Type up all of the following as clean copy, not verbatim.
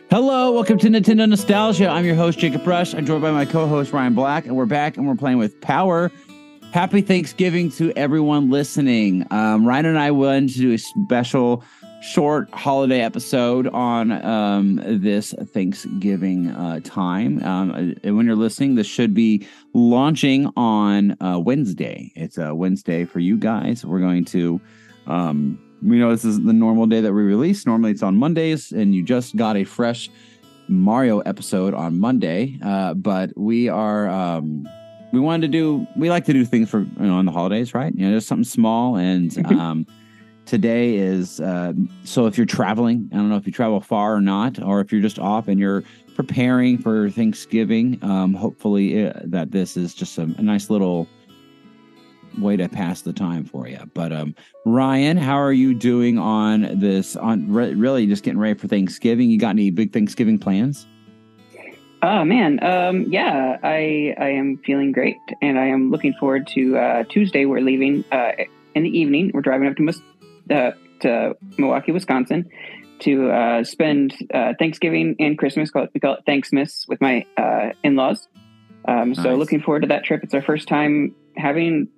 Hello, welcome to Nintendo Nostalgia. I'm your host, Jacob Rush. I'm joined by my co-host, Ryan Black, and we're back and we're playing with Power. Happy Thanksgiving to everyone listening. Ryan and I wanted to do a special short holiday episode on this Thanksgiving time. And when you're listening, this should be launching on Wednesday. It's a Wednesday for you guys. We're going to... we know this is the normal day that we release. Normally it's on Mondays, and you just got a fresh Mario episode on Monday. But we are, we like to do things for, on the holidays, right? Just something small. And today is, so if you're traveling, I don't know if you travel far or not, or if you're just off and you're preparing for Thanksgiving, hopefully that this is just a nice little way to pass the time for you. But Ryan, how are you doing on this? Really just getting ready for Thanksgiving. You got any big Thanksgiving plans? Oh man, yeah, I am feeling great, and I am looking forward to Tuesday. We're leaving in the evening. We're driving up to Milwaukee, Wisconsin, to spend Thanksgiving and Christmas. We call it Thanksmas with my in-laws. Nice. So looking forward to that trip. It's our first time having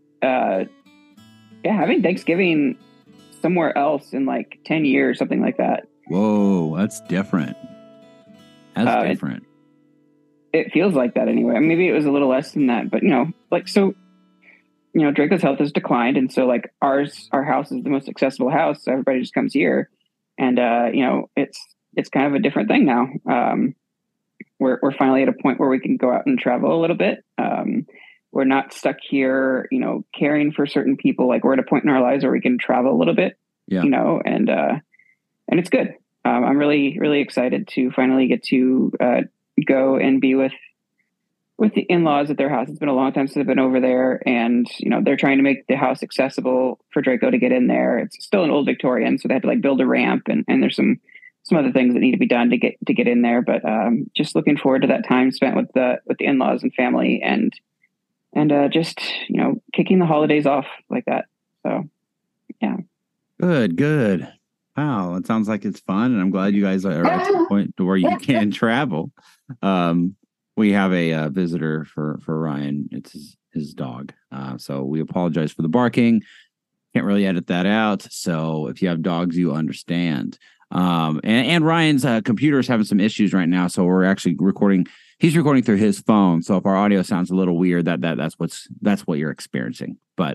Thanksgiving somewhere else in like 10 years, something like that. Whoa, that's different. That's different. It feels like that anyway. I mean, maybe it was a little less than that, but Draco's health has declined, and so like our house is the most accessible house, so everybody just comes here, and it's kind of a different thing now. We're finally at a point where we can go out and travel a little bit. We're not stuck here, caring for certain people. Like we're at a point in our lives where we can travel a little bit, and it's good. I'm really, really excited to finally get to go and be with the in-laws at their house. It's been a long time since I've been over there, and they're trying to make the house accessible for Draco to get in there. It's still an old Victorian, so they had to like build a ramp, and there's some other things that need to be done to get in there. But just looking forward to that time spent with the in-laws and family, and just kicking the holidays off like that. So yeah, good. Wow, it sounds like it's fun, and I'm glad you guys are at the point to where you can travel. We have a visitor for Ryan. It's his dog, so we apologize for the barking. Can't really edit that out, so if you have dogs, you understand. And Ryan's computer is having some issues right now, so we're actually recording. He's recording through his phone, so if our audio sounds a little weird, that's what you're experiencing. But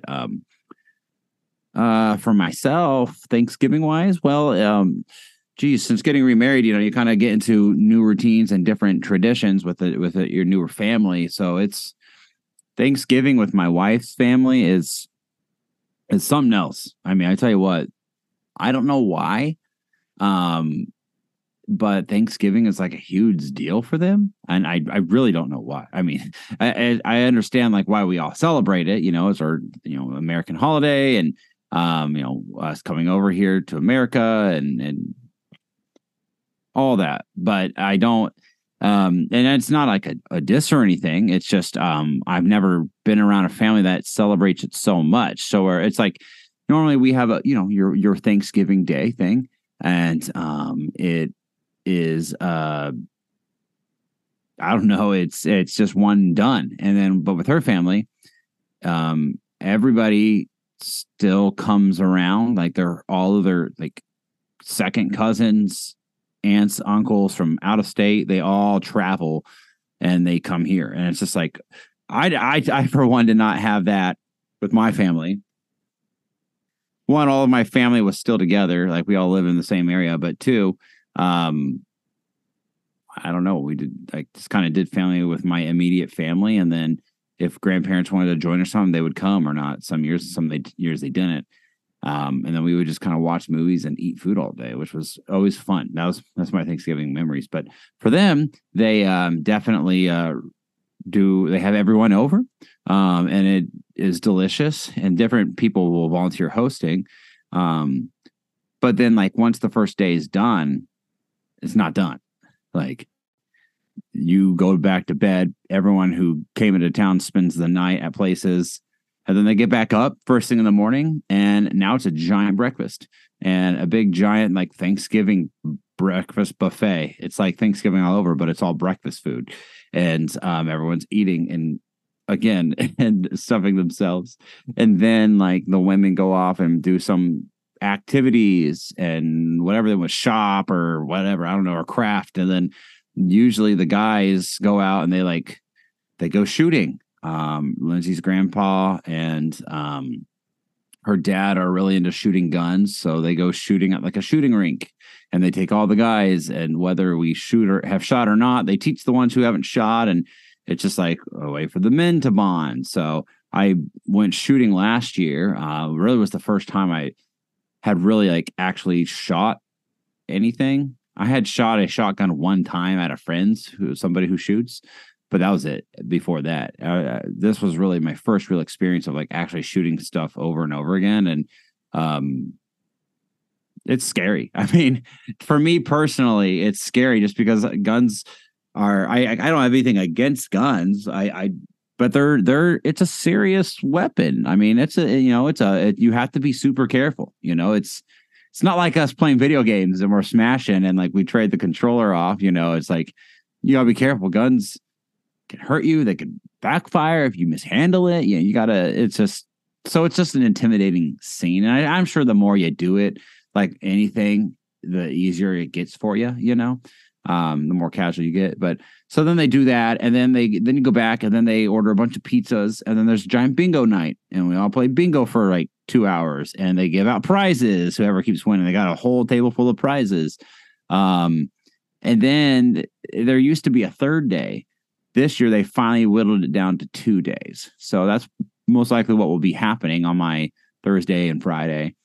for myself, Thanksgiving wise, well, since getting remarried, you kind of get into new routines and different traditions with your newer family. So it's Thanksgiving with my wife's family is something else. I mean, I tell you what, I don't know why. But Thanksgiving is like a huge deal for them. And I really don't know why. I mean, I understand like why we all celebrate it, it's our, American holiday, and, us coming over here to America and all that. But I don't, and it's not like a diss or anything. It's just, I've never been around a family that celebrates it so much. So where it's like, normally we have your Thanksgiving Day thing. And it is I don't know, it's just one and done. And then but with her family, everybody still comes around, like they're all of their like second cousins, aunts, uncles from out of state. They all travel and they come here. And it's just like I for one did not have that with my family. One, all of my family was still together, like we all live in the same area. But two, I don't know, we did like just kind of did family with my immediate family, and then if grandparents wanted to join or something, they would come or not. Some years they didn't. And then we would just kind of watch movies and eat food all day, which was always fun. That's my Thanksgiving memories. But for them, they definitely they have everyone over, and it is delicious, and different people will volunteer hosting. But then like once the first day is done, it's not done. Like you go back to bed. Everyone who came into town spends the night at places, and then they get back up first thing in the morning, and now it's a giant breakfast and a big giant like Thanksgiving breakfast buffet. It's like Thanksgiving all over, but it's all breakfast food, and everyone's eating and again and stuffing themselves. And then like the women go off and do some activities and whatever they want, shop or whatever, I don't know, or craft. And then usually the guys go out and they go shooting. Lindsay's grandpa and her dad are really into shooting guns, so they go shooting at like a shooting rink, and they take all the guys, and whether we shoot or have shot or not, they teach the ones who haven't shot, and it's just like a way for the men to bond. So I went shooting last year. Really was the first time I had really like actually shot anything. I had shot a shotgun one time at a friend's, somebody who shoots, but that was it. Before that, this was really my first real experience of like actually shooting stuff over and over again. And it's scary. I mean, for me personally, it's scary just because guns are, I don't have anything against guns. But it's a serious weapon. I mean, you have to be super careful. It's not like us playing video games and we're smashing and like we trade the controller off. It's like you gotta be careful. Guns can hurt you. They can backfire if you mishandle it. You gotta. It's just an intimidating scene. And I'm sure the more you do it, like anything, the easier it gets for you. The more casual you get. But so then they do that, and then you go back, and then they order a bunch of pizzas, and then there's a giant bingo night, and we all play bingo for like 2 hours, and they give out prizes. Whoever keeps winning, they got a whole table full of prizes. And then there used to be a third day. This year, they finally whittled it down to 2 days. So that's most likely what will be happening on my Thursday and Friday.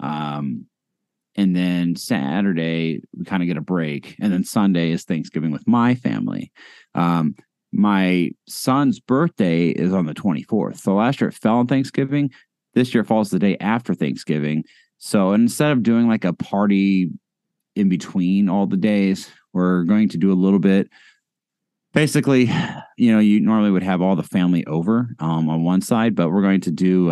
And then Saturday, we kind of get a break. And then Sunday is Thanksgiving with my family. My son's birthday is on the 24th. So last year it fell on Thanksgiving. This year it falls the day after Thanksgiving. So instead of doing like a party in between all the days, we're going to do a little bit. Basically, you normally would have all the family over on one side, but we're going to do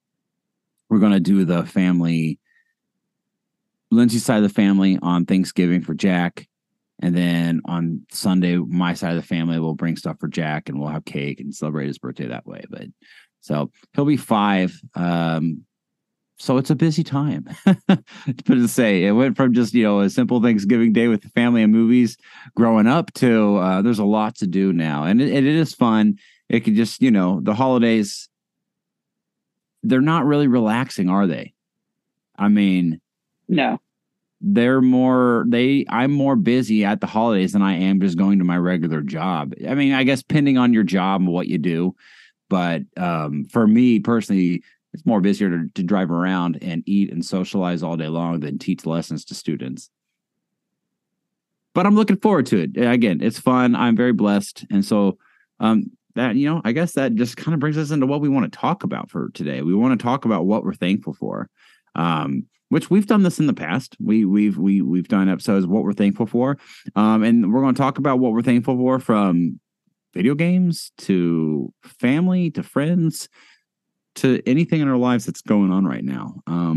the family, Lindsay's side of the family on Thanksgiving for Jack. And then on Sunday, my side of the family will bring stuff for Jack, and we'll have cake and celebrate his birthday that way. But so he'll be 5. So it's a busy time. To say, it went from just, a simple Thanksgiving day with the family and movies growing up to there's a lot to do now. And it is fun. It can just, the holidays, they're not really relaxing, are they? I mean, no. I'm more busy at the holidays than I am just going to my regular job. I mean, I guess depending on your job and what you do. But for me personally, it's more busier to drive around and eat and socialize all day long than teach lessons to students. But I'm looking forward to it. Again, it's fun. I'm very blessed. And so that, I guess that just kind of brings us into what we want to talk about for today. We want to talk about what we're thankful for. Which we've done this in the past. We've done episodes of what we're thankful for. And we're going to talk about what we're thankful for, from video games to family to friends to anything in our lives that's going on right now.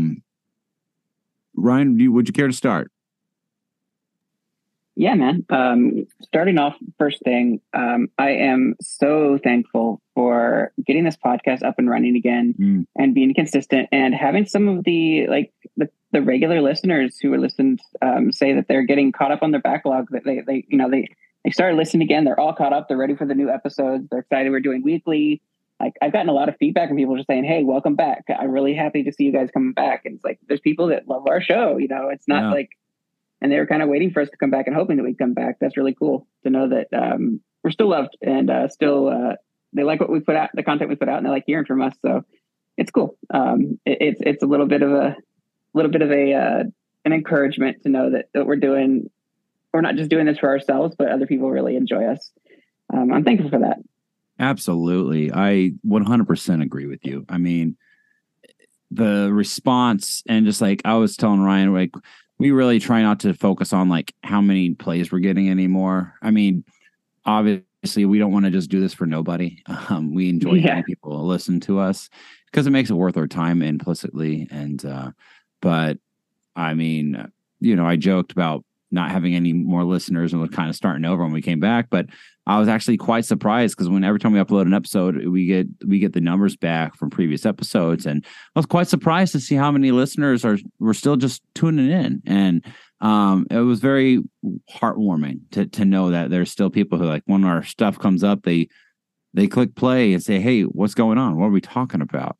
Ryan, would you care to start? Yeah, man. Starting off, first thing, I am so thankful for getting this podcast up and running again and being consistent and having some of the regular listeners who are listened say that they're getting caught up on their backlog, that they started listening again. They're all caught up. They're ready for the new episodes. They're excited. We're doing weekly. Like, I've gotten a lot of feedback from people just saying, "Hey, welcome back. I'm really happy to see you guys coming back." And it's like, there's people that love our show. It's not like, and they were kind of waiting for us to come back and hoping that we'd come back. That's really cool to know that we're still loved and still they like what we put out, the content we put out, and they like hearing from us. So it's cool. It's a little bit of an encouragement to know that we're not just doing this for ourselves, but other people really enjoy us. I'm thankful for that. Absolutely. I 100% agree with you. I mean, the response, and just like I was telling Ryan, like, we really try not to focus on like how many plays we're getting anymore. I mean, obviously we don't want to just do this for nobody. We enjoy having people listen to us because it makes it worth our time implicitly. And, but I mean, I joked about not having any more listeners and was kind of starting over when we came back. But I was actually quite surprised because every time we upload an episode, we get the numbers back from previous episodes, and I was quite surprised to see how many listeners were still just tuning in, and it was very heartwarming to know that there's still people who, like, when our stuff comes up, they click play and say, "Hey, what's going on? What are we talking about?"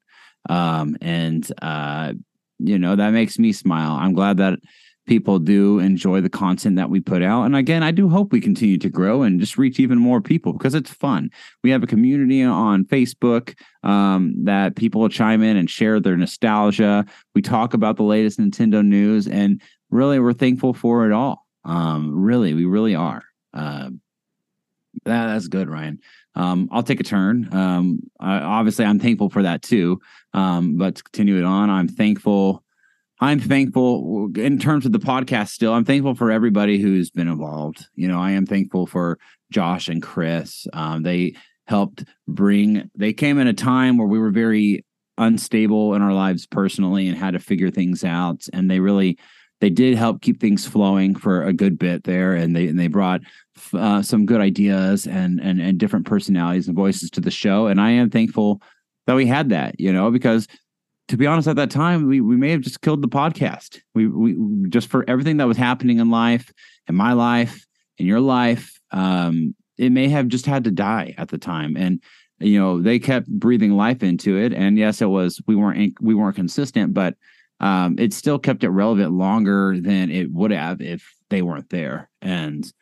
That makes me smile. I'm glad that people do enjoy the content that we put out. And again, I do hope we continue to grow and just reach even more people because it's fun. We have a community on Facebook that people will chime in and share their nostalgia. We talk about the latest Nintendo news, and really, we're thankful for it all. We really are. That's good, Ryan. I'll take a turn. Obviously, I'm thankful for that too. But to continue it on, I'm thankful in terms of the podcast still. I'm thankful for everybody who's been involved. I am thankful for Josh and Chris. They came in a time where we were very unstable in our lives personally and had to figure things out. And they did help keep things flowing for a good bit there. And they brought some good ideas and different personalities and voices to the show. And I am thankful that we had that, because to be honest, at that time, we may have just killed the podcast. We just, for everything that was happening in life, in my life, in your life, it may have just had to die at the time. And, they kept breathing life into it. And yes, we weren't consistent, but it still kept it relevant longer than it would have if they weren't there. And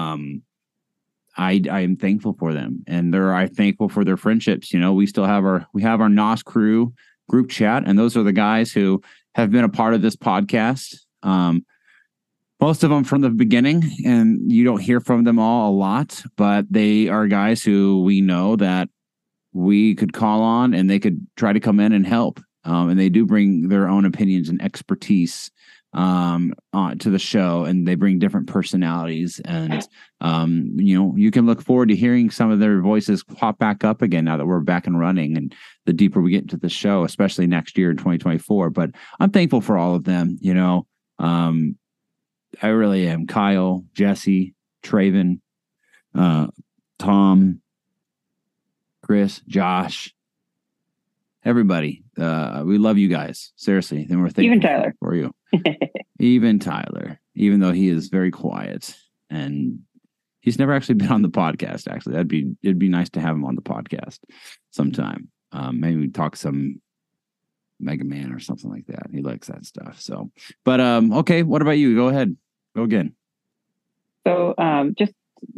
I am thankful for them, and I'm thankful for their friendships. We still have our NOS crew group chat, and those are the guys who have been a part of this podcast. Most of them from the beginning, and you don't hear from them all a lot, but they are guys who we know that we could call on, and they could try to come in and help. And they do bring their own opinions and expertise to the show, and they bring different personalities. And you can look forward to hearing some of their voices pop back up again now that we're back and running, and the deeper we get into the show, especially next year in 2024. But I'm thankful for all of them. I really am. Kyle, Jesse, Traven, Tom, Chris, Josh, everybody. We love you guys, seriously, and we're thankful even Tyler for you. Even Tyler, even though he is very quiet and he's never actually been on the podcast. Actually, it'd be nice to have him on the podcast sometime. Maybe we talk some Mega Man or something like that. He likes that stuff. So, but okay, what about you? Go ahead, go again. So, just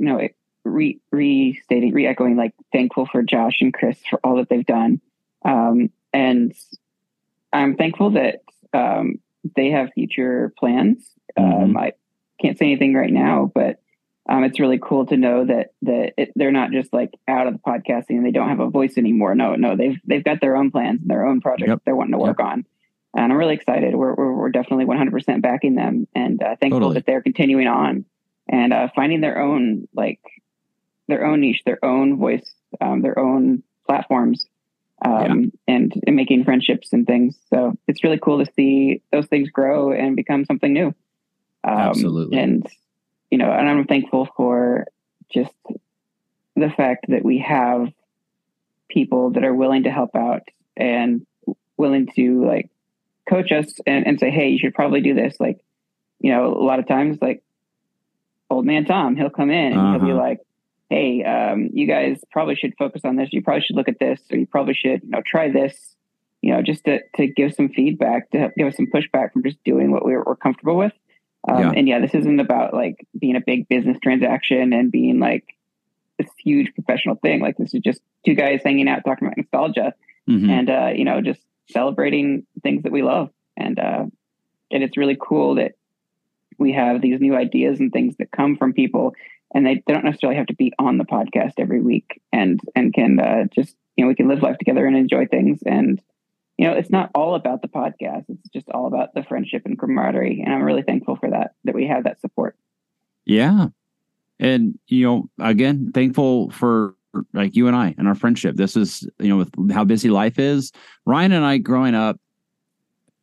re-echoing, like, thankful for Josh and Chris for all that they've done. And I'm thankful that they have future plans. I can't say anything right now, but it's really cool to know that they're not just like out of the podcasting and they don't have a voice anymore. No, they've got their own plans and their own projects that they're wanting to work on. And I'm really excited. We're definitely 100% backing them, and thankful that they're continuing on and finding their own niche, their own voice, their own platforms. And making friendships and things. So it's really cool to see those things grow and become something new. Absolutely. And I'm thankful for just the fact that we have people that are willing to help out and willing to, like, coach us and say, hey, you should probably do this. Like, a lot of times, like, old man Tom, he'll come in and he'll be like, hey, you guys probably should focus on this. You probably should look at this, or you probably should, try this, just to give some feedback, to give us some pushback from just doing what we're comfortable with. And this isn't about, like, being a big business transaction and being like this huge professional thing. Like, this is just two guys hanging out, talking about nostalgia and, just celebrating things that we love. And it's really cool that we have these new ideas and things that come from people, and they don't necessarily have to be on the podcast every week, and can just, we can live life together and enjoy things. And, it's not all about the podcast. It's just all about the friendship and camaraderie. And I'm really thankful for that we have that support. Yeah. And, again, thankful for, like, you and I and our friendship. This is, with how busy life is. Ryan and I growing up,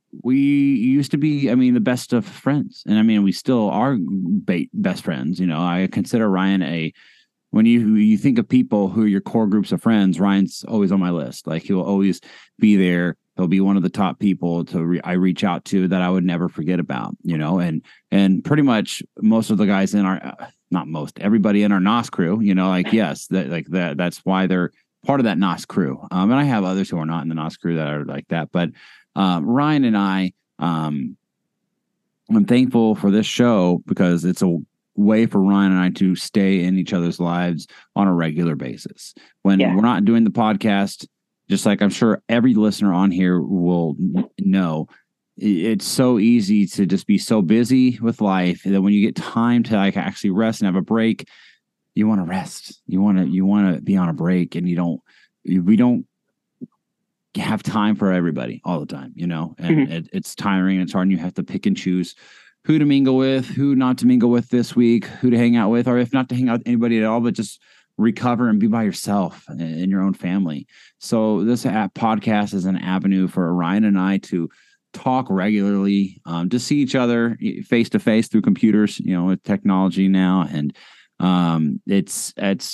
we used to be, I mean, the best of friends. And I mean, we still are best friends. You know, I consider Ryan when you think of people who are your core groups of friends, Ryan's always on my list. Like he'll always be there. He'll be one of the top people I reach out to that I would never forget about, you know, and pretty much most of the guys in our, not most, everybody in our NOS crew, you know, like, yes, that's why they're part of that NOS crew. And I have others who are not in the NOS crew that are like that, but Ryan and I'm thankful for this show because it's a way for Ryan and I to stay in each other's lives on a regular basis. When we're not doing the podcast, just like I'm sure every listener on here will know, it's so easy to just be so busy with life that when you get time to like actually rest and have a break, you want to rest. You want to be on a break, and we don't have time for everybody all the time, you know, and it's tiring and it's hard, and you have to pick and choose who to mingle with, who not to mingle with this week, who to hang out with, or if not to hang out with anybody at all, but just recover and be by yourself in your own family. So this podcast is an avenue for Ryan and I to talk regularly, to see each other face to face through computers, you know, with technology now. And it's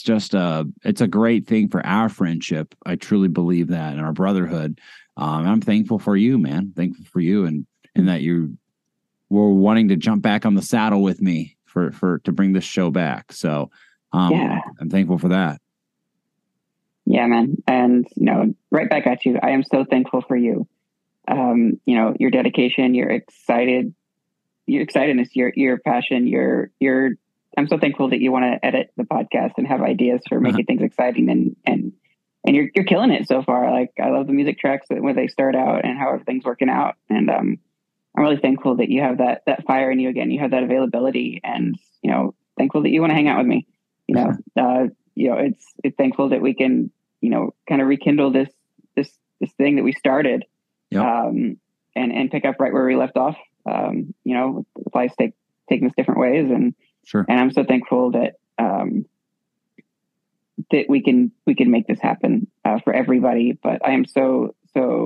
a great thing for our friendship. I truly believe that, and our brotherhood. I'm thankful for you, man. Thankful for you, and that you were wanting to jump back on the saddle with me to bring this show back. So I'm thankful for that. Yeah, man. And, you know, right back at you. I am so thankful for you. You know, your dedication, your excitedness, your passion, I'm so thankful that you want to edit the podcast and have ideas for making things exciting, and you're killing it so far. Like, I love the music tracks when they start out and how everything's working out. And, I'm really thankful that you have that fire in you again. You have that availability, and, you know, thankful that you want to hang out with me. You know, it's thankful that we can, you know, kind of rekindle this thing that we started, and pick up right where we left off. You know, with life taking us different ways, and sure. And I'm so thankful that that we can make this happen for everybody. But I am so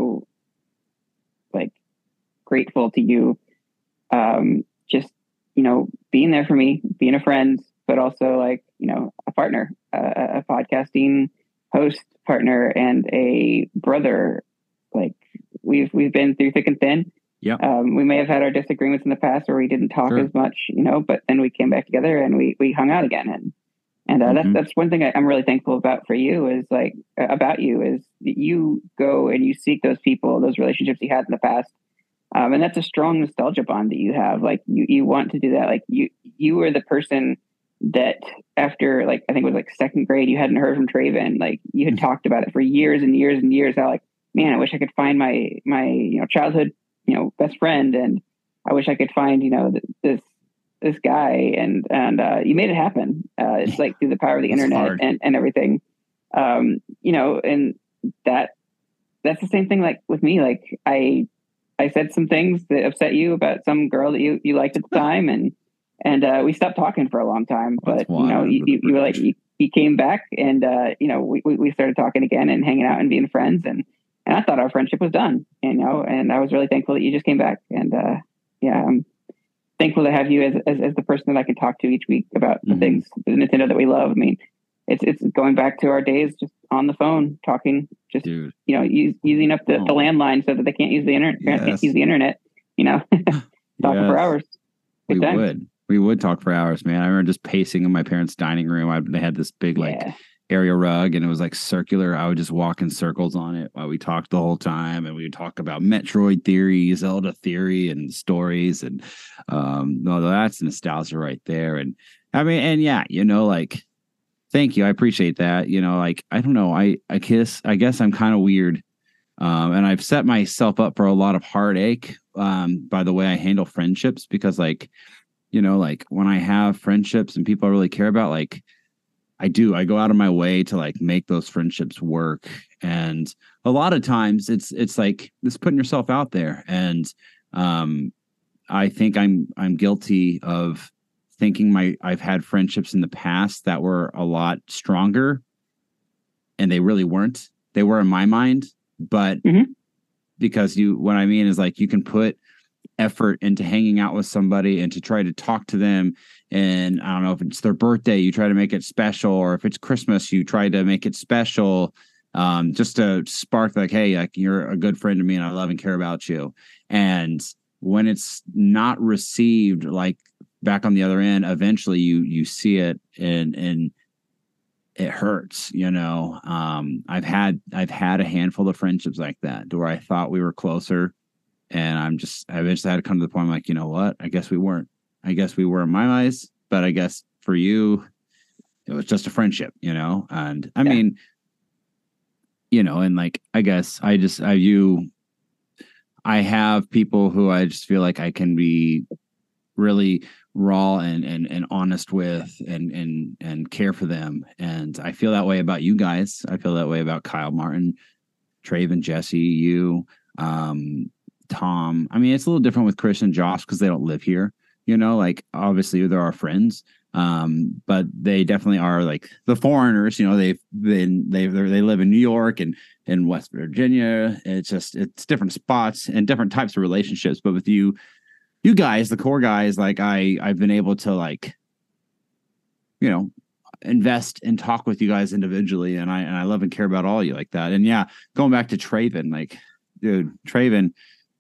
like grateful to you, just, you know, being there for me, being a friend, but also, like, you know, a partner, a podcasting host partner, and a brother. Like, we've been through thick and thin. Yeah. We may have had our disagreements in the past where we didn't talk as much, you know, but then we came back together and we hung out again. And that's one thing I'm really thankful about for you is that you go and you seek those people, those relationships you had in the past. And that's a strong nostalgia bond that you have. Like, you want to do that. Like, you were the person that after, like, I think it was like second grade, you hadn't heard from Traven. Like, you had talked about it for years and years and years. How, like, man, I wish I could find my, you know, childhood, you know, best friend. And I wish I could find, you know, this guy, and you made it happen. It's like through the power of the internet and everything. You know, and that's the same thing, like, with me. Like, I said some things that upset you about some girl that you liked at the time, and we stopped talking for a long time. But, you know, you were like, you came back, and you know, we started talking again and hanging out and being friends, and I thought our friendship was done, you know, and I was really thankful that you just came back. And I'm thankful to have you as the person that I can talk to each week about the things, the Nintendo that we love. I mean, it's going back to our days just on the phone talking, just, you know, using up the landline so that they can't use the internet. Can't use the internet, you know, talking for hours. We would talk for hours, man. I remember just pacing in my parents' dining room. They had this big area rug, and it was like circular. I would just walk in circles on it while we talked the whole time, and we would talk about Metroid theory, Zelda theory, and stories. And no, that's nostalgia right there. And I mean, and yeah, you know, like, thank you, I appreciate that. You know, like, I don't know, I guess I'm kind of weird, and I've set myself up for a lot of heartache by the way I handle friendships, because, like, you know, like, when I have friendships and people I really care about, like, I go out of my way to, like, make those friendships work. And a lot of times it's like this putting yourself out there. And I think I'm guilty of thinking I've had friendships in the past that were a lot stronger, and they really weren't. They were in my mind, but because what I mean is like you can put effort into hanging out with somebody and to try to talk to them. And I don't know if it's their birthday, you try to make it special, or if it's Christmas, you try to make it special. Just to spark like, hey, like you're a good friend to me and I love and care about you. And when it's not received, like back on the other end, eventually you see it and it hurts, you know. I've had a handful of friendships like that where I thought we were closer, and I eventually had to come to the point, I'm like, you know what? I guess we weren't. I guess we were in my eyes, but I guess for you, it was just a friendship, you know? And I mean, you know, and like, I guess I have people who I just feel like I can be really raw and honest with and care for them. And I feel that way about you guys. I feel that way about Kyle, Martin, Traven, Jesse, you, Tom. I mean, it's a little different with Chris and Josh because they don't live here, you know, like obviously they're our friends. But they definitely are like the foreigners, you know, they live in New York and in West Virginia. It's different spots and different types of relationships. But with you guys, the core guys, like I've been able to like, you know, invest and talk with you guys individually. And I love and care about all of you like that. And yeah, going back to Traven, like, dude, Traven,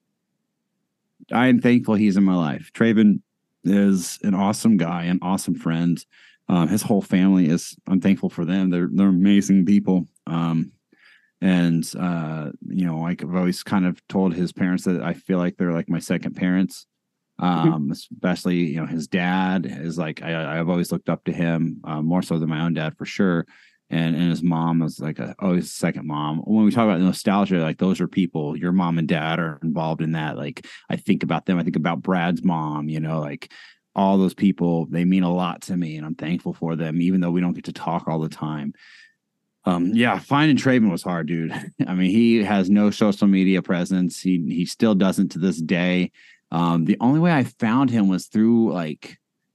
I am thankful he's in my life. Traven is an awesome guy, an awesome friend. His whole family I'm thankful for them. They're amazing people. And you know, like I've always kind of told his parents that I feel like they're like my second parents. Especially, you know, his dad is like, I've always looked up to him, more so than my own dad for sure. And his mom was like always a second mom. When we talk about nostalgia, like those are people, your mom and dad are involved in that. Like I think about them. I think about Brad's mom, you know, like all those people, they mean a lot to me and I'm thankful for them, even though we don't get to talk all the time. Yeah, finding Traven was hard, dude. I mean, he has no social media presence. He still doesn't to this day. The only way I found him was through like,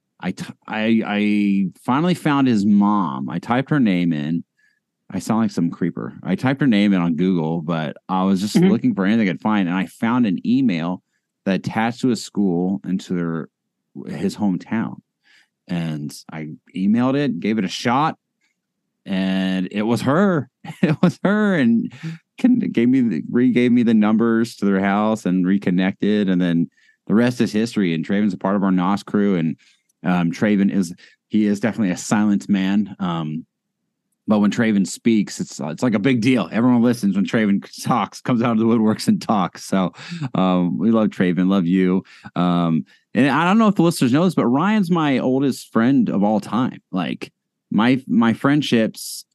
I finally found his mom. I typed her name in. I sound like some creeper. I typed her name in on Google, but I was just looking for anything I could find, and I found an email that attached to a school into his hometown. And I emailed it, gave it a shot, and it was her. It was her, and gave me the numbers to their house and reconnected, and then the rest is history. And Traven's a part of our NOS crew, and Traven is definitely a silent man. But when Traven speaks, it's like a big deal. Everyone listens when Traven talks, comes out of the woodworks and talks. So we love Traven, love you. And I don't know if the listeners know this, but Ryan's my oldest friend of all time. Like my friendships,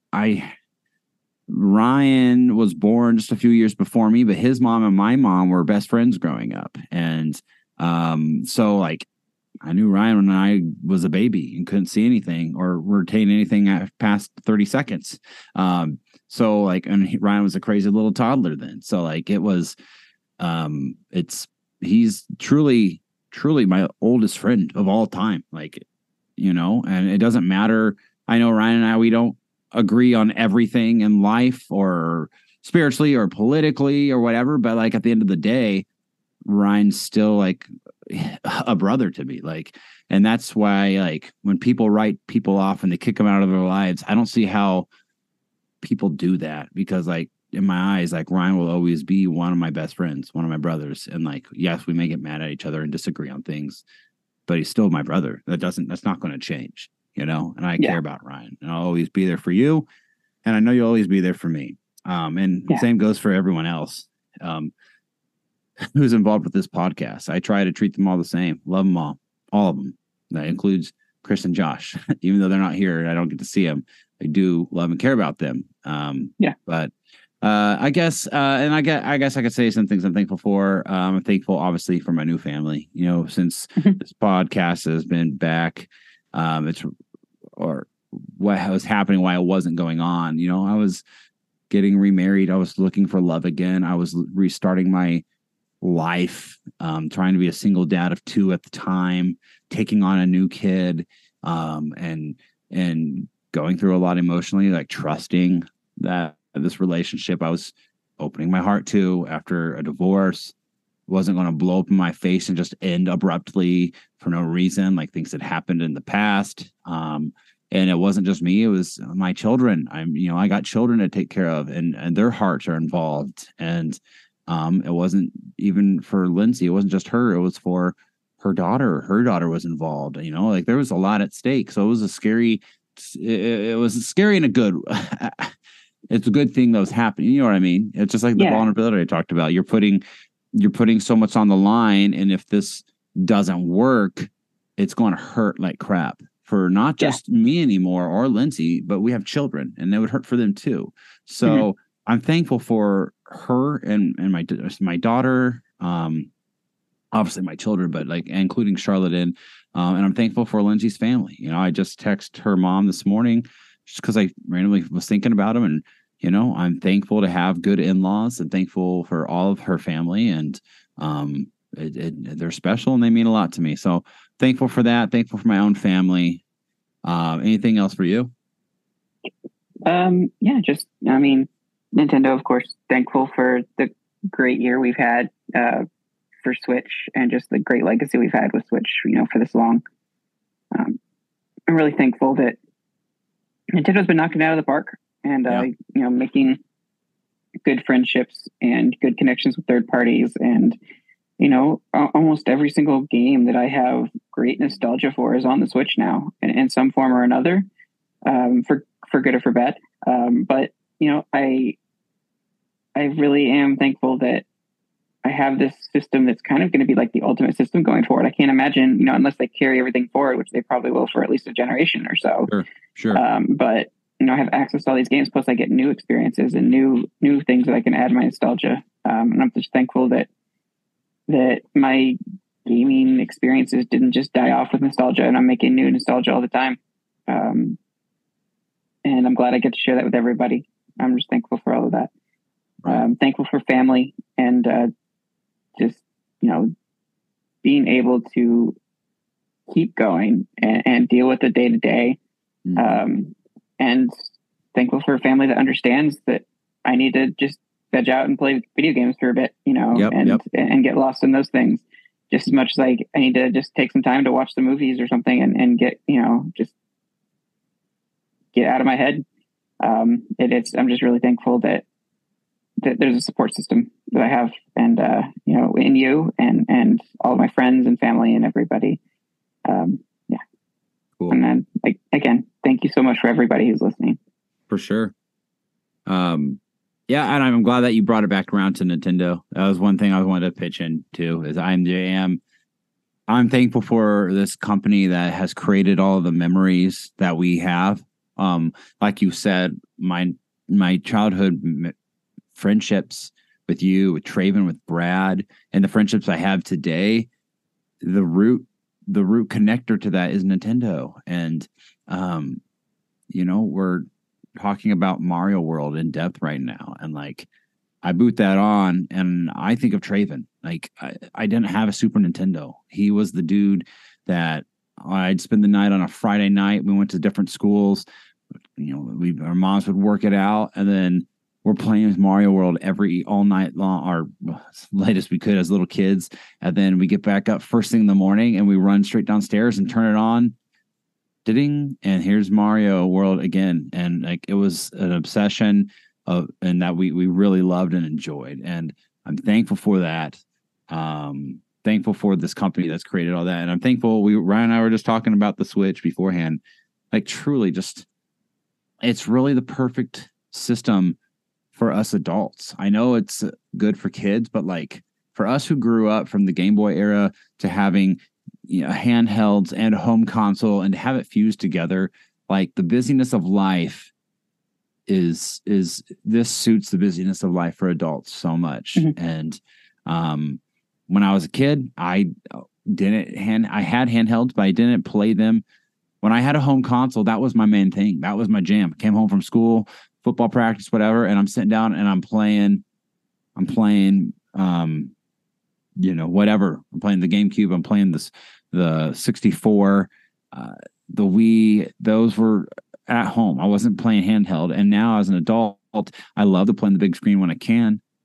Ryan was born just a few years before me, but his mom and my mom were best friends growing up. And so like I knew Ryan when I was a baby and couldn't see anything or retain anything past 30 seconds. So like, and Ryan was a crazy little toddler then. So like it was, he's truly my oldest friend of all time. Like, you know, and it doesn't matter. I know Ryan and I, we don't agree on everything in life or spiritually or politically or whatever. But like at the end of the day, Ryan's still like a brother to me. Like, and that's why like when people write people off and they kick them out of their lives, I don't see how people do that, because like in my eyes, like Ryan will always be one of my best friends, one of my brothers. And like, yes, we may get mad at each other and disagree on things, but he's still my brother. That's not going to change, you know? And I care about Ryan, and I'll always be there for you. And I know you'll always be there for me. And same goes for everyone else. Who's involved with this podcast. I try to treat them all the same. Love them all of them. That includes Chris and Josh, even though they're not here and I don't get to see them. I do love and care about them. But I guess I guess I could say some things I'm thankful for. I'm thankful, obviously, for my new family. You know, since this podcast has been back, or what was happening, why it wasn't going on. You know, I was getting remarried. I was looking for love again. I was restarting my life, trying to be a single dad of 2 at the time, taking on a new kid, and going through a lot emotionally, like trusting that this relationship I was opening my heart to after a divorce. Wasn't going to blow up in my face and just end abruptly for no reason, like things that happened in the past. And it wasn't just me; it was my children. I got children to take care of, and their hearts are involved. And it wasn't even for Lindsay; it wasn't just her; it was for her daughter. Her daughter was involved. Like there was a lot at stake. So it was a scary. It was scary in a good. It's a good thing that was happening. You know what I mean? It's just like the vulnerability I talked about. You're putting so much on the line, and if this doesn't work, it's going to hurt like crap for not just me anymore or Lindsay, but we have children, and it would hurt for them too. So I'm thankful for her and my daughter, obviously my children, but including Charlotte and I'm thankful for Lindsay's family. I just texted her mom this morning just because I randomly was thinking about them, and I'm thankful to have good in-laws and thankful for all of her family, and they're special and they mean a lot to me. So thankful for that. Thankful for my own family. Anything else for you? Nintendo, of course, thankful for the great year we've had for Switch and just the great legacy we've had with Switch, for this long. I'm really thankful that Nintendo's been knocking it out of the park and, making good friendships and good connections with third parties. And, almost every single game that I have great nostalgia for is on the Switch now in some form or another, for good or for bad. But, I really am thankful that I have this system that's kind of going to be like the ultimate system going forward. I can't imagine, unless they carry everything forward, which they probably will for at least a generation or so. Sure. But I have access to all these games, plus I get new experiences and new things that I can add to my nostalgia. And I'm just thankful that my gaming experiences didn't just die off with nostalgia, and I'm making new nostalgia all the time. And I'm glad I get to share that with everybody. I'm just thankful for all of that. Thankful for family and just, being able to keep going and deal with the day to day. And thankful for a family that understands that I need to just veg out and play video games for a bit, and get lost in those things just as much as I need to just take some time to watch the movies or something and get, just get out of my head. I'm just really thankful that there's a support system that I have, and in you and all of my friends and family and everybody. Cool. And then again, thank you so much for everybody who's listening. For sure. And I'm glad that you brought it back around to Nintendo. That was one thing I wanted to pitch in too. Is I'm thankful for this company that has created all of the memories that we have. Like you said, my childhood friendships with you, with Traven, with Brad, and the friendships I have today, the root connector to that is Nintendo. And we're talking about Mario World in depth right now, and I boot that on and I think of Traven. I didn't have a Super Nintendo. He was the dude that I'd spend the night on a Friday night. We went to different schools. Our moms would work it out, and then we're playing with Mario World all night long, or as late as we could as little kids. And then we get back up first thing in the morning and we run straight downstairs and turn it on. Ding, and here's Mario World again. And it was an obsession and that we really loved and enjoyed. And I'm thankful for that. Thankful for this company that's created all that. And I'm thankful Ryan and I were just talking about the Switch beforehand. Truly just, it's really the perfect system for us adults. I know it's good for kids, but for us who grew up from the Game Boy era to having handhelds and a home console and to have it fused together, the busyness of life is this suits the busyness of life for adults so much. And when I was a kid, I had handhelds, but I didn't play them. When I had a home console, that was my main thing. That was my jam. I came home from school, football practice, whatever, and I'm sitting down and I'm playing, whatever. I'm playing the GameCube. I'm playing the 64, the Wii. Those were at home. I wasn't playing handheld. And now as an adult, I love to play on the big screen when I can.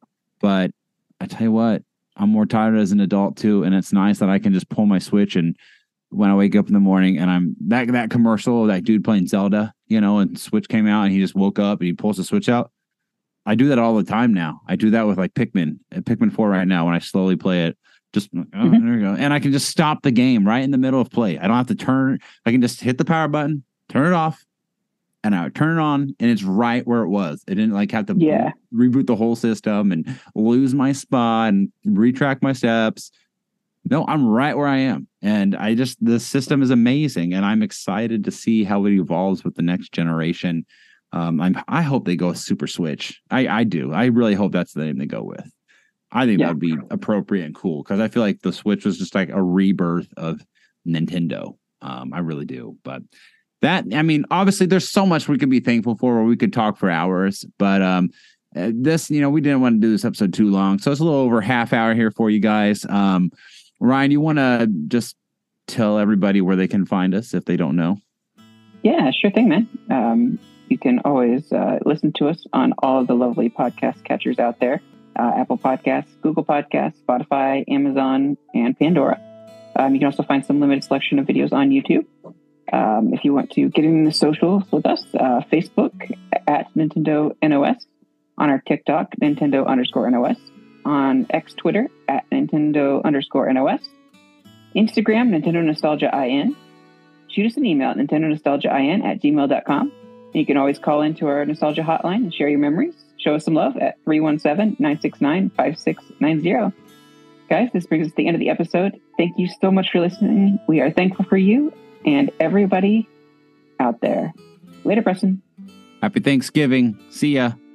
But I tell you what, I'm more tired as an adult too. And it's nice that I can just pull my Switch, and when I wake up in the morning and I'm that commercial of that dude playing Zelda, and Switch came out and he just woke up and he pulls the Switch out. I do that all the time now. I do that with like Pikmin 4 right now when I slowly play it. Just, there we go. And I can just stop the game right in the middle of play. I don't have to turn. I can just hit the power button, turn it off, and I would turn it on, and it's right where it was. It didn't like have to reboot the whole system and lose my spot and retrack my steps. No, I'm right where I am. And the system is amazing, and I'm excited to see how it evolves with the next generation. I hope they go Super Switch. I do. I really hope that's the name they go with. I think that would be appropriate and cool, because I feel like the Switch was just like a rebirth of Nintendo. I really do. But obviously there's so much we could be thankful for, where we could talk for hours. But this, we didn't want to do this episode too long. So it's a little over half hour here for you guys. Ryan, you want to just tell everybody where they can find us if they don't know? Yeah, sure thing, man. You can always listen to us on all of the lovely podcast catchers out there. Apple Podcasts, Google Podcasts, Spotify, Amazon, and Pandora. You can also find some limited selection of videos on YouTube. If you want to get in the socials with us, Facebook at Nintendo NOS, on our TikTok, Nintendo_NOS, on X Twitter at Nintendo_NOS, Instagram, Nintendo Nostalgia IN. Shoot us an email at NintendoNostalgiaIN@gmail.com. You can always call into our Nostalgia hotline and share your memories. Show us some love at 317-969-5690. Guys, this brings us to the end of the episode. Thank you so much for listening. We are thankful for you and everybody out there. Later, Preston. Happy Thanksgiving. See ya.